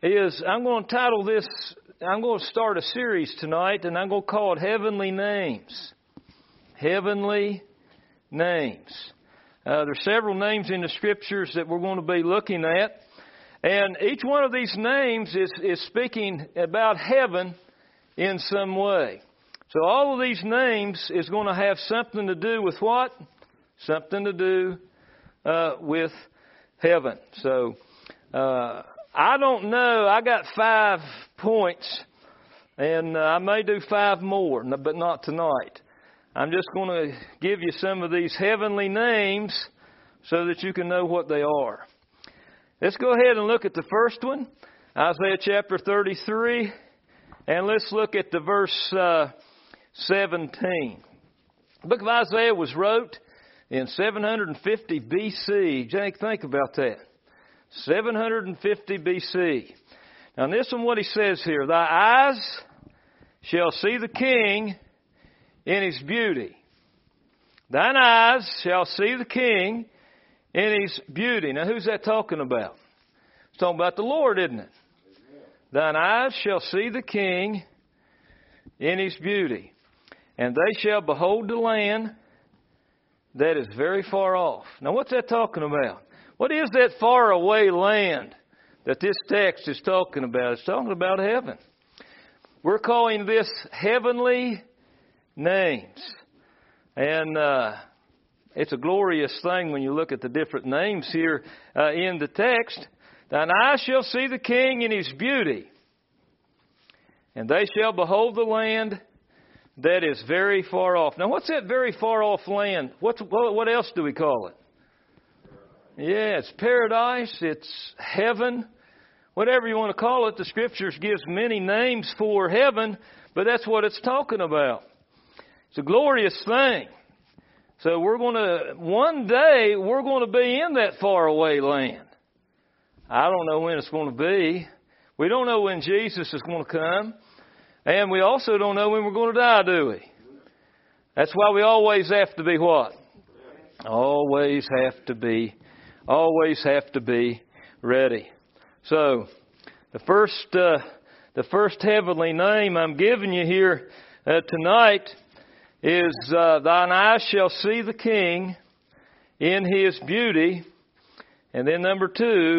is I'm going to title this, I'm going to start a series tonight, and I'm going to call it Heavenly Names. Heavenly Names. There's several names in the Scriptures that we're going to be looking at. And each one of these names is speaking about heaven in some way. So all of these names is going to have something to do with what? Something to do with heaven. So I don't know. I got 5 points, and I may do 5 more, but not tonight. I'm just going to give you some of these heavenly names so that you can know what they are. Let's go ahead and look at the first one, Isaiah chapter 33, and let's look at the verse 17. The book of Isaiah was wrote in 750 BC. Jake, think about that. 750 BC. Now, this one, what he says here, thy eyes shall see the King in his beauty. Thine eyes shall see the King in his beauty. Now, who's that talking about? It's talking about the Lord, isn't it? Thine eyes shall see the King in his beauty, and they shall behold the land that is very far off. Now, what's that talking about? What is that far away land that this text is talking about? It's talking about heaven. We're calling this heavenly names. And it's a glorious thing when you look at the different names here in the text. Thine eyes shall see the King in his beauty, and they shall behold the land that is very far off. Now, what's that very far off land? What else do we call it? Yeah, it's paradise. It's heaven. Whatever you want to call it, the Scriptures gives many names for heaven, but that's what it's talking about. It's a glorious thing. So one day, we're going to be in that faraway land. I don't know when it's going to be. We don't know when Jesus is going to come. And we also don't know when we're going to die, do we? That's why we always have to be what? Always have to be ready. So, the first heavenly name I'm giving you here tonight is thine eyes shall see the King in his beauty. And then number 2,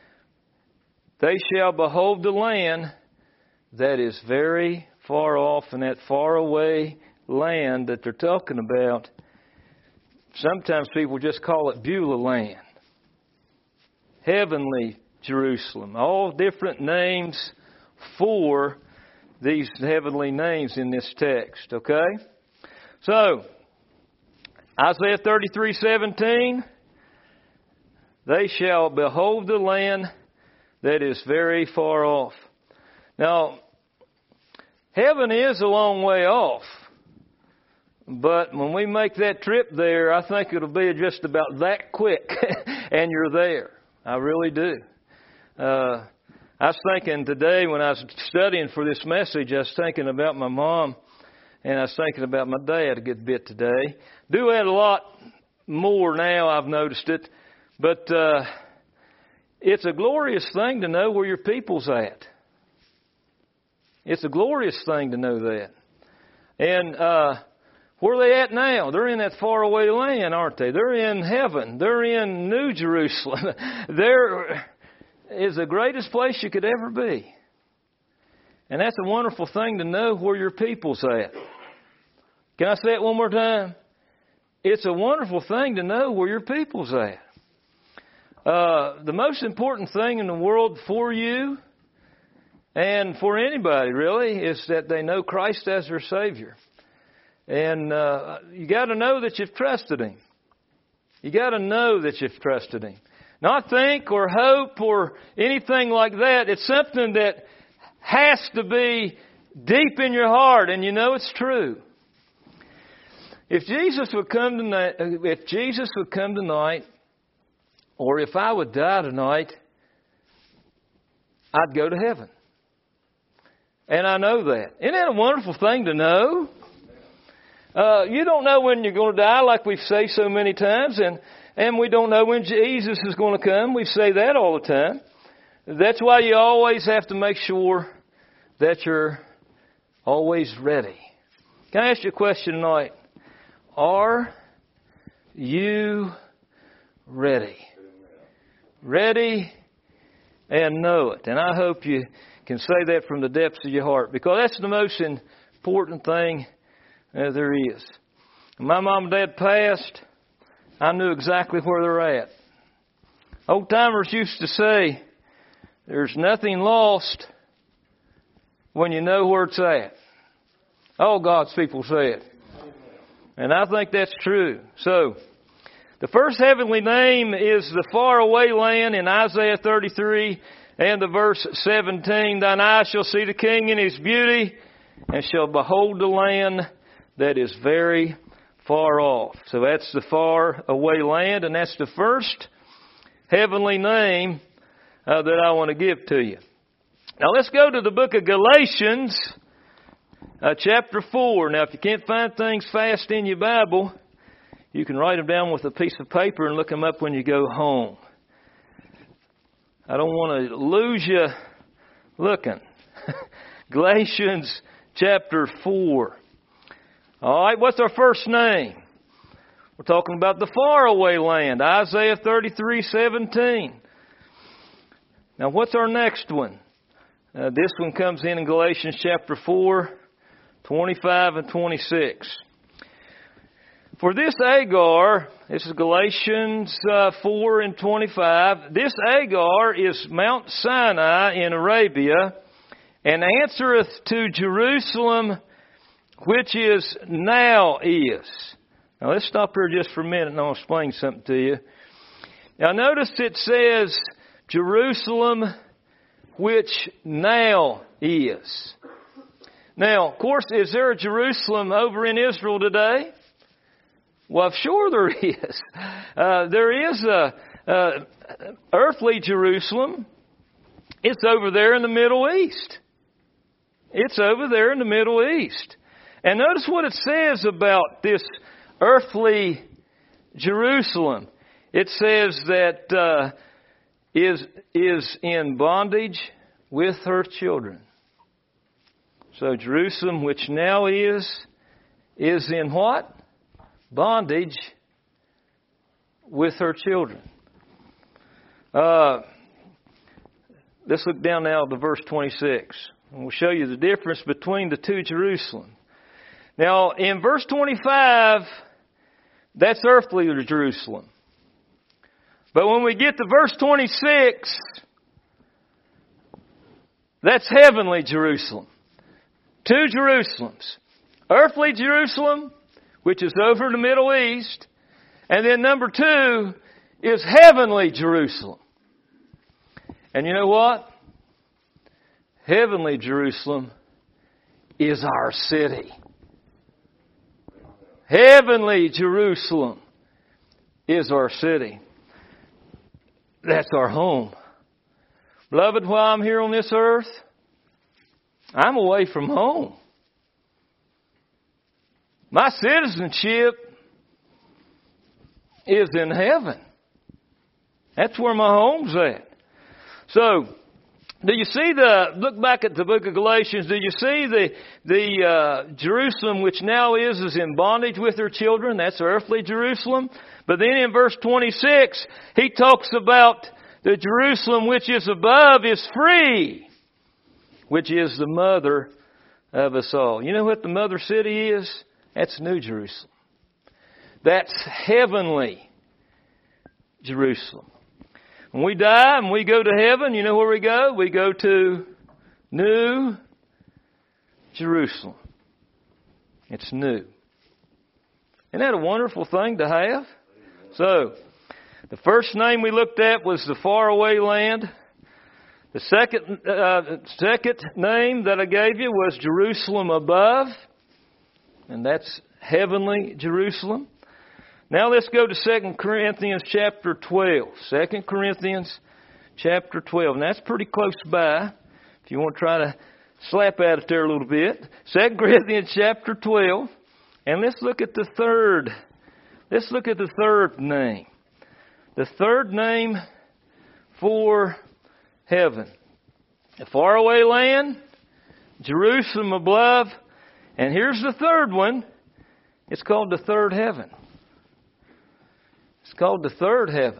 they shall behold the land that is very far off. And that far away land that they're talking about, sometimes people just call it Beulah land. Heavenly Jerusalem. All different names for these heavenly names in this text. Okay? So, Isaiah 33:17, they shall behold the land that is very far off. Now, heaven is a long way off, but when we make that trip there, I think it'll be just about that quick, and you're there. I really do. I was thinking today when I was studying for this message, I was thinking about my mom, and I was thinking about my dad a good bit today. Do that a lot more now, I've noticed it. But it's a glorious thing to know where your people's at. It's a glorious thing to know that. And where are they at now? They're in that faraway land, aren't they? They're in heaven. They're in New Jerusalem. There is the greatest place you could ever be. And that's a wonderful thing to know where your people's at. Can I say it one more time? It's a wonderful thing to know where your people's at. The most important thing in the world for you and for anybody really is that they know Christ as their Savior. And you got to know that you've trusted Him. You got to know that you've trusted Him. Not think or hope or anything like that. It's something that has to be deep in your heart, and you know it's true. If Jesus would come tonight, or if I would die tonight, I'd go to heaven. And I know that. Isn't that a wonderful thing to know? You don't know when you're going to die, like we say so many times, and we don't know when Jesus is going to come. We say that all the time. That's why you always have to make sure that you're always ready. Can I ask you a question tonight? Are you ready? Ready and know it. And I hope you can say that from the depths of your heart, because that's the most important thing there is. When my mom and dad passed, I knew exactly where they're at. Old timers used to say, there's nothing lost when you know where it's at. All God's people say it. And I think that's true. So, the first heavenly name is the faraway land in Isaiah 33 and the verse 17. Thine eyes shall see the King in his beauty, and shall behold the land that is very far off. So that's the far away land, and that's the first heavenly name that I want to give to you. Now let's go to the book of Galatians, chapter 4. Now if you can't find things fast in your Bible, you can write them down with a piece of paper and look them up when you go home. I don't want to lose you looking. Galatians chapter 4. All right, what's our first name? We're talking about the faraway land, Isaiah 33:17. Now, what's our next one? This one comes in Galatians chapter 4, 25 and 26. For this Agar, this is Galatians 4 and 25, this Agar is Mount Sinai in Arabia, and answereth to Jerusalem, which is now is. Now let's stop here just for a minute and I'll explain something to you. Now notice it says Jerusalem, which now is. Now, of course, is there a Jerusalem over in Israel today? Well, sure there is. There is a earthly Jerusalem. It's over there in the Middle East. It's over there in the Middle East. And notice what it says about this earthly Jerusalem. It says that is in bondage with her children. So Jerusalem, which now is in what? Bondage with her children. Let's look down now to verse 26. And we'll show you the difference between the two Jerusalem. Now, in verse 25, that's earthly Jerusalem. But when we get to verse 26, that's heavenly Jerusalem. Two Jerusalems. Earthly Jerusalem, which is over in the Middle East. And then number 2 is heavenly Jerusalem. And you know what? Heavenly Jerusalem is our city. Heavenly Jerusalem is our city. That's our home. Beloved, while I'm here on this earth, I'm away from home. My citizenship is in heaven. That's where my home's at. So, do you see look back at the book of Galatians, do you see the Jerusalem which now is in bondage with her children? That's earthly Jerusalem. But then in verse 26, he talks about the Jerusalem which is above is free, which is the mother of us all. You know what the mother city is? That's New Jerusalem. That's heavenly Jerusalem. When we die and we go to heaven, you know where we go? We go to New Jerusalem. It's new. Isn't that a wonderful thing to have? So, the first name we looked at was the faraway land. The second name that I gave you was Jerusalem above. And that's heavenly Jerusalem. Now let's go to 2 Corinthians chapter 12. 2 Corinthians chapter 12. And that's pretty close by. If you want to try to slap at it there a little bit. 2 Corinthians chapter 12. And let's look at the third. Let's look at the third name. The third name for heaven. A faraway land, Jerusalem above, and here's the third one. It's called the third heaven. It's called the third heaven.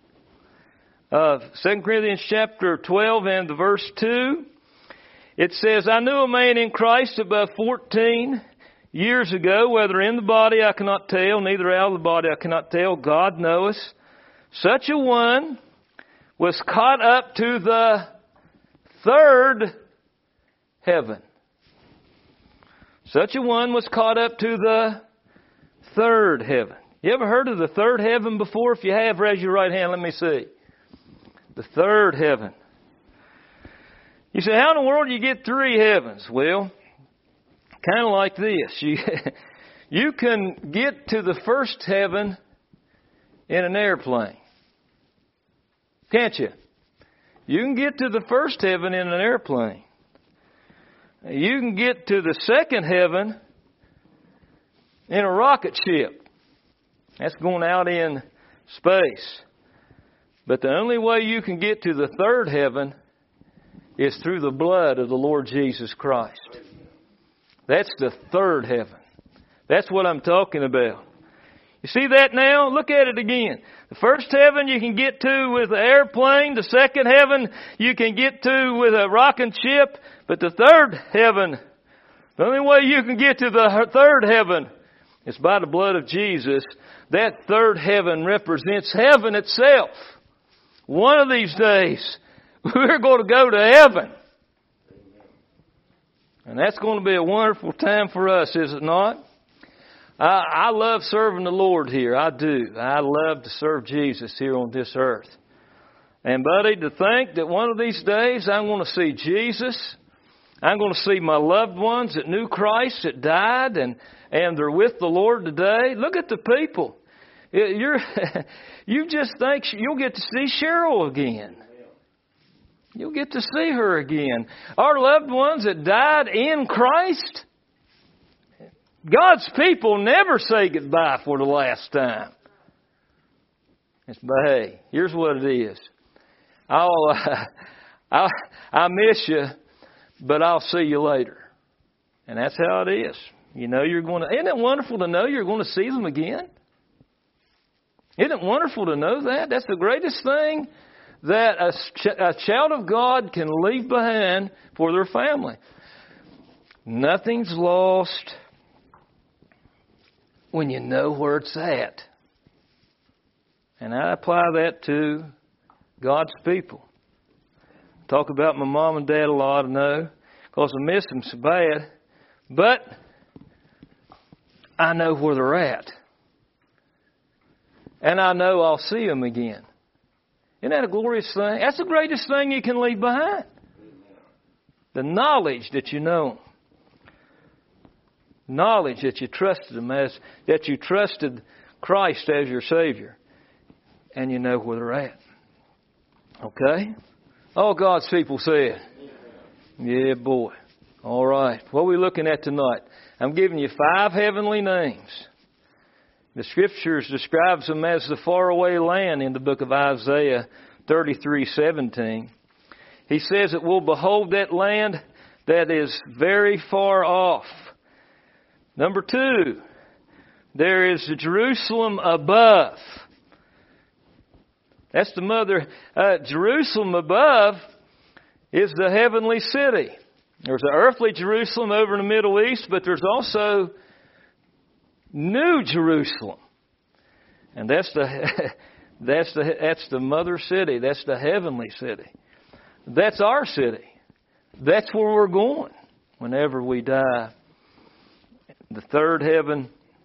2 Corinthians chapter 12 and the verse 2. It says, I knew a man in Christ above 14 years ago, whether in the body I cannot tell, neither out of the body I cannot tell, God knoweth. Such a one was caught up to the third heaven. Such a one was caught up to the third heaven. You ever heard of the third heaven before? If you have, raise your right hand. Let me see. The third heaven. You say, how in the world do you get three heavens? Well, kind of like this. You can get to the first heaven in an airplane. Can't you? You can get to the first heaven in an airplane. You can get to the second heaven in a rocket ship. That's going out in space. But the only way you can get to the third heaven is through the blood of the Lord Jesus Christ. That's the third heaven. That's what I'm talking about. You see that now? Look at it again. The first heaven you can get to with an airplane. The second heaven you can get to with a rocket ship. But the third heaven, the only way you can get to the third heaven is by the blood of Jesus. That third heaven represents heaven itself. One of these days, we're going to go to heaven. And that's going to be a wonderful time for us, is it not? I love serving the Lord here. I do. I love to serve Jesus here on this earth. And buddy, to think that one of these days I'm going to see Jesus. I'm going to see my loved ones that knew Christ, that died, and they're with the Lord today. Look at the people. You just think you'll get to see Cheryl again. You'll get to see her again. Our loved ones that died in Christ. God's people never say goodbye for the last time. But hey, here's what it is. I miss you, but I'll see you later. And that's how it is. You know you're going to. Isn't it wonderful to know you're going to see them again? Isn't it wonderful to know that? That's the greatest thing that a child of God can leave behind for their family. Nothing's lost when you know where it's at. And I apply that to God's people. Talk about my mom and dad a lot, I know, because I miss them so bad. But I know where they're at. And I know I'll see them again. Isn't that a glorious thing? That's the greatest thing you can leave behind. The knowledge that you know them. Knowledge that you trusted Him that you trusted Christ as your Savior. And you know where they're at. Okay? All God's people said. Yeah, boy. All right. What are we looking at tonight? I'm giving you 5 heavenly names. The Scriptures describes them as the faraway land in the book of Isaiah 33:17. He says that we'll behold that land that is very far off. Number 2, there is the Jerusalem above. That's the mother. Jerusalem above is the heavenly city. There's the earthly Jerusalem over in the Middle East, but there's also New Jerusalem. And that's the mother city. That's the heavenly city. That's our city. That's where we're going whenever we die. The third heaven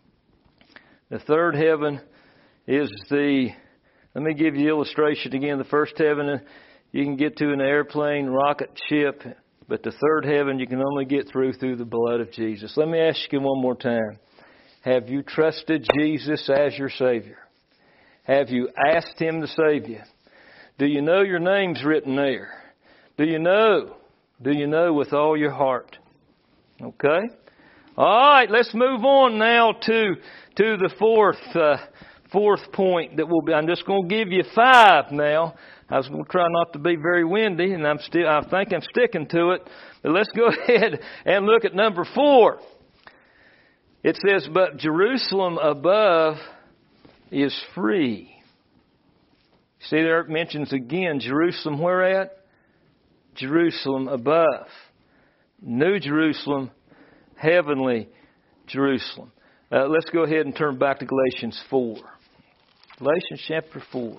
is let me give you the illustration again. The first heaven you can get to in an airplane, rocket ship, but the third heaven you can only get through the blood of Jesus. Let me ask you one more time. Have you trusted Jesus as your Savior? Have you asked Him to save you? Do you know your name's written there? Do you know with all your heart? Okay? All right, let's move on now to the fourth point that will be. I'm just going to give you 5 now. I was going to try not to be very windy, and I think I'm sticking to it. But let's go ahead and look at number 4. It says, but Jerusalem above is free. See there it mentions again, Jerusalem where at? Jerusalem above. New Jerusalem, heavenly Jerusalem. Let's go ahead and turn back to Galatians 4. Galatians chapter 4.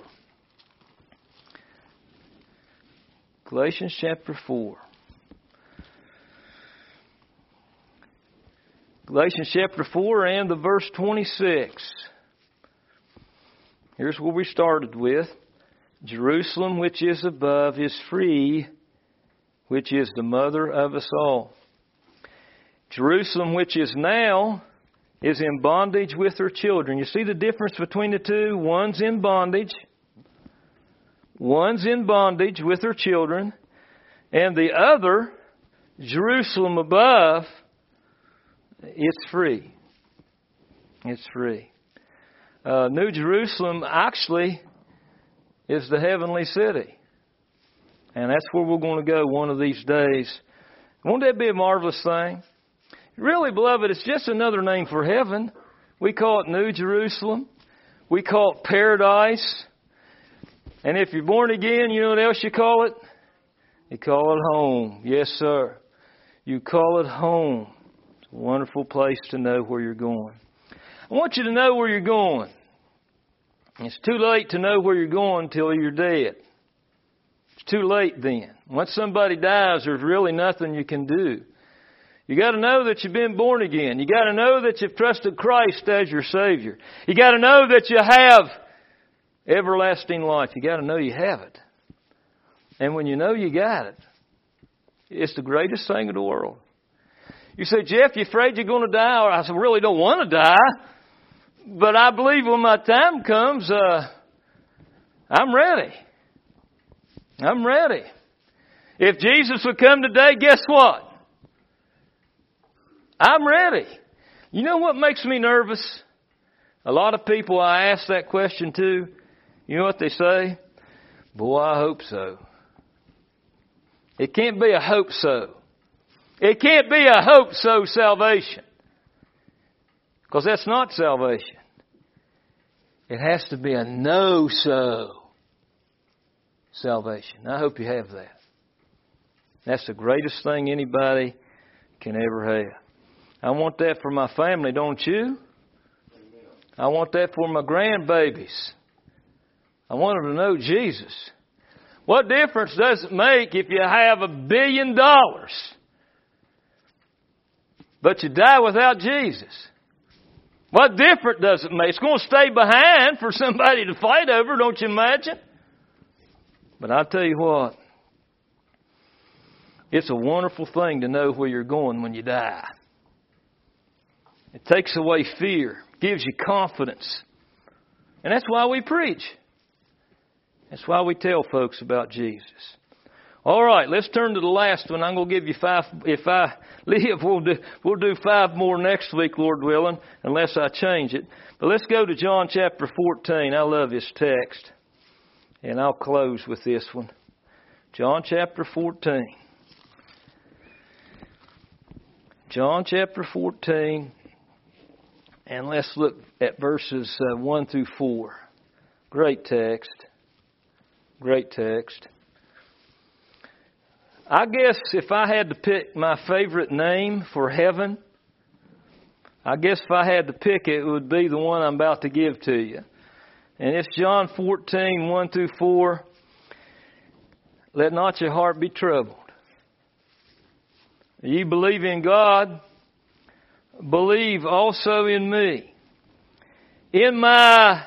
Galatians chapter 4. Galatians chapter 4 and the verse 26. Here's where we started with. Jerusalem which is above is free, which is the mother of us all. Jerusalem which is now is in bondage with her children. You see the difference between the two? One's in bondage. One's in bondage with her children. And the other, Jerusalem above, it's free. It's free. New Jerusalem actually is the heavenly city. And that's where we're going to go one of these days. Won't that be a marvelous thing? Really, beloved, it's just another name for heaven. We call it New Jerusalem. We call it paradise. And if you're born again, you know what else you call it? You call it home. Yes, sir. You call it home. It's a wonderful place to know where you're going. I want you to know where you're going. It's too late to know where you're going till you're dead. It's too late then. Once somebody dies, there's really nothing you can do. You got to know that you've been born again. You got to know that you've trusted Christ as your Savior. You got to know that you have everlasting life. You got to know you have it. And when you know you got it, it's the greatest thing in the world. You say, Jeff, you afraid you're going to die? Or I said, really don't want to die. But I believe when my time comes, I'm ready. I'm ready. If Jesus would come today, guess what? I'm ready. You know what makes me nervous? A lot of people I ask that question to, you know what they say? Boy, I hope so. It can't be a hope so. It can't be a hope so salvation. Because that's not salvation. It has to be a no so salvation. I hope you have that. That's the greatest thing anybody can ever have. I want that for my family, don't you? I want that for my grandbabies. I want them to know Jesus. What difference does it make if you have $1 billion, but you die without Jesus? What difference does it make? It's going to stay behind for somebody to fight over, don't you imagine? But I'll tell you what, it's a wonderful thing to know where you're going when you die. It takes away fear, gives you confidence. And that's why we preach. That's why we tell folks about Jesus. All right, let's turn to the last one. I'm going to give you 5. If I live, we'll do 5 more next week, Lord willing, unless I change it. But let's go to John chapter 14. I love this text. And I'll close with this one. John chapter 14. John chapter 14. And let's look at verses 1 through 4. Great text. Great text. I guess if I had to pick my favorite name for heaven, I guess if I had to pick it, it would be the one I'm about to give to you. And it's John 14, 1 through 4. Let not your heart be troubled. Ye believe in God, believe also in me. In my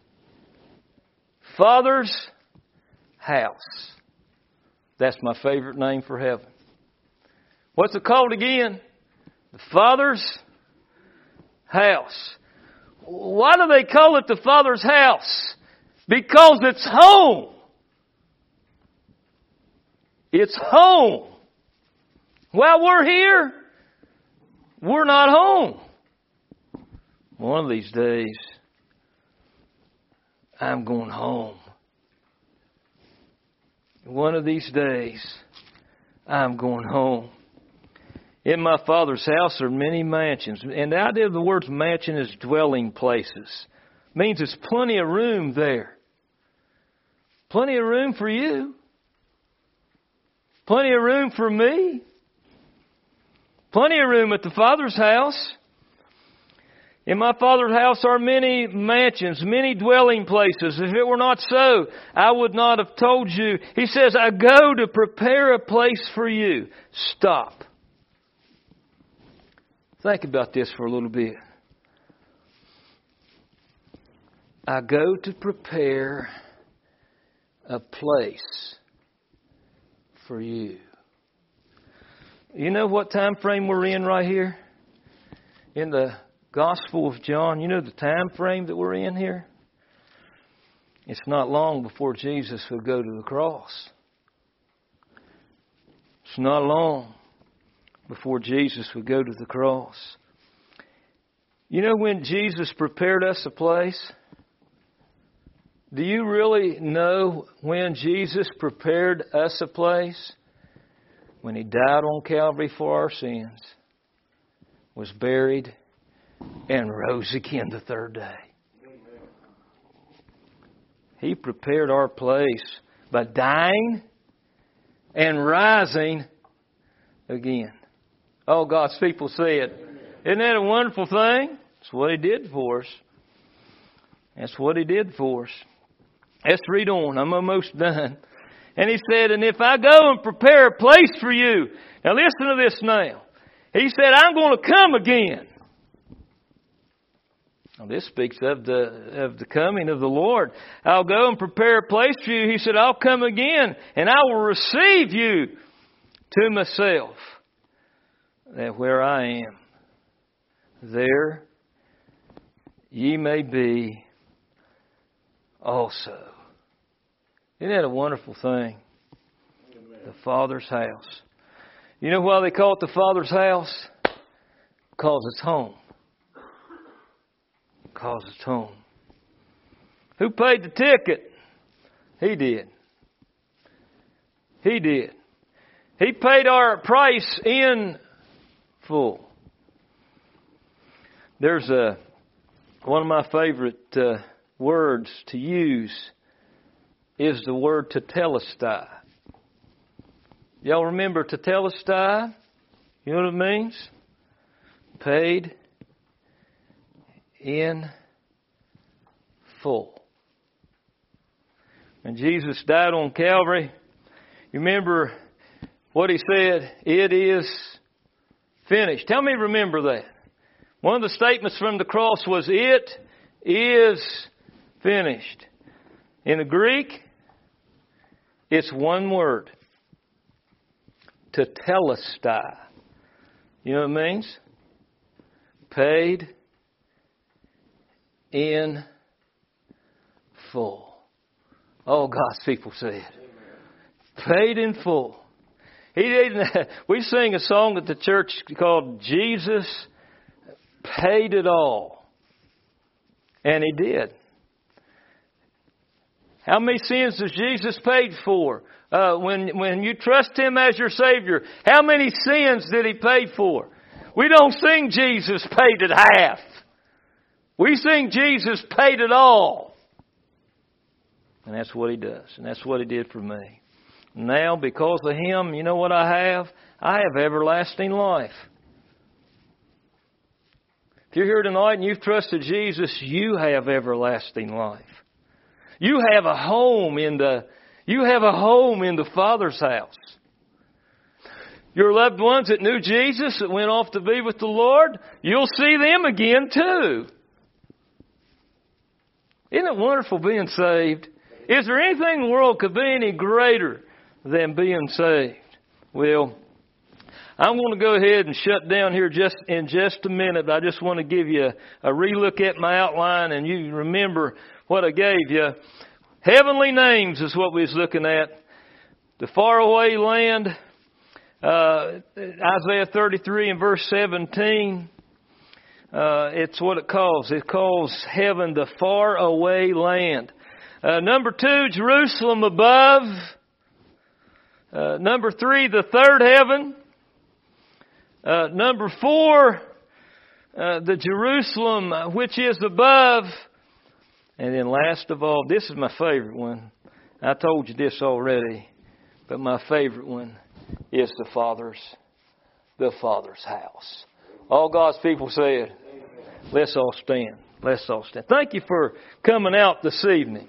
Father's house. That's my favorite name for heaven. What's it called again? The Father's house. Why do they call it the Father's house? Because it's home. It's home. While we're here, we're not home. One of these days, I'm going home. One of these days, I'm going home. In my Father's house are many mansions. And the idea of the word mansion is dwelling places. It means there's plenty of room there. Plenty of room for you. Plenty of room for me. Plenty of room at the Father's house. In my Father's house are many mansions, many dwelling places. If it were not so, I would not have told you. He says, I go to prepare a place for you. Stop. Think about this for a little bit. I go to prepare a place for you. You know what time frame we're in right here? In the Gospel of John, you know the time frame that we're in here? It's not long before Jesus will go to the cross. It's not long before Jesus would go to the cross. You know when Jesus prepared us a place? Do you really know when Jesus prepared us a place? When He died on Calvary for our sins, was buried, and rose again the third day. He prepared our place by dying and rising again. Oh, God's people say it. Isn't that a wonderful thing? That's what He did for us. That's what He did for us. Let's read on. I'm almost done. And He said, and if I go and prepare a place for you. Now listen to this now. He said, I'm going to come again. Now this speaks of the coming of the Lord. I'll go and prepare a place for you. He said, I'll come again and I will receive you to myself. That where I am, there ye may be also. Isn't that a wonderful thing? Amen. The Father's house. You know why they call it the Father's house? Because it's home. Because it's home. Who paid the ticket? He did. He did. He paid our price in full. There's one of my favorite words to use is the word tetelestai. Y'all remember tetelestai? You know what it means? Paid in full. When Jesus died on Calvary, you remember what He said? It is finished. Tell me, remember that. One of the statements from the cross was, it is finished. In the Greek, it's one word. Tetelestai. You know what it means? Paid in full. Oh, God's people say it. Paid in full. He didn't. We sing a song at the church called Jesus Paid It All. And He did. How many sins has Jesus paid for? When you trust Him as your Savior, how many sins did He pay for? We don't sing Jesus paid it half. We sing Jesus paid it all. And that's what He does. And that's what He did for me. Now, because of Him, you know what I have? I have everlasting life. If you're here tonight and you've trusted Jesus, you have everlasting life. You have a home in the Father's house. Your loved ones that knew Jesus, that went off to be with the Lord, you'll see them again too. Isn't it wonderful being saved? Is there anything in the world could be any greater than being saved? Well, I'm going to go ahead and shut down here in just a minute. I just want to give you a relook at my outline and you remember what I gave you. Heavenly names is what we was looking at. The faraway land, Isaiah 33 and verse 17. It's what it calls. It calls heaven the faraway land. Number 2, Jerusalem above. Number 3, the third heaven. Number 4, the Jerusalem which is above. And then last of all, this is my favorite one. I told you this already, but my favorite one is the Father's house. All God's people said, let's all stand. Let's all stand. Thank you for coming out this evening.